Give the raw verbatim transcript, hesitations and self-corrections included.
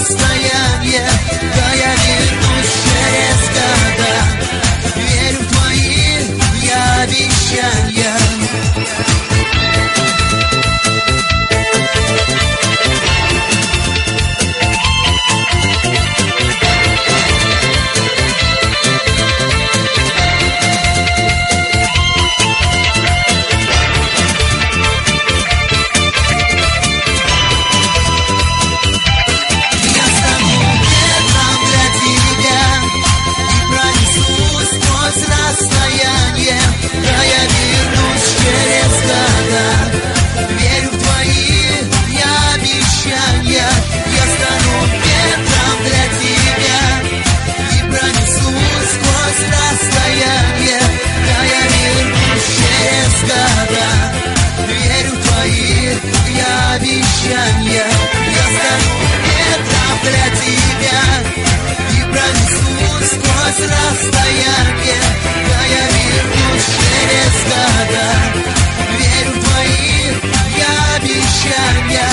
расстояние, да я вернусь через года. Верю в твои я обещания. Расстояние, да я вернусь через года. Верю в твои я обещания. Я стану ветром для тебя и пронесусь сквозь расстояние, да я вернусь через года. Верю в твои я обещания. Я стану ветром для тебя и пронесусь сквозь расстояние, да я вернусь через года. Верю в твои я обещания.